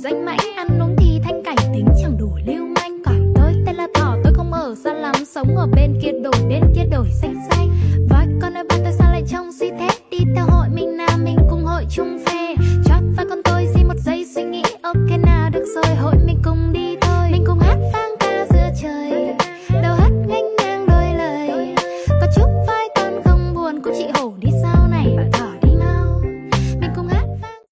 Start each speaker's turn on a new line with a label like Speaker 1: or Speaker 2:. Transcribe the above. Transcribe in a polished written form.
Speaker 1: danh mãnh, ăn uống thì thanh cảnh, tính chẳng đủ lưu manh. Còn tôi tên là Thỏ, tôi không ở xa lắm, sống ở bên kia đồi xanh xanh.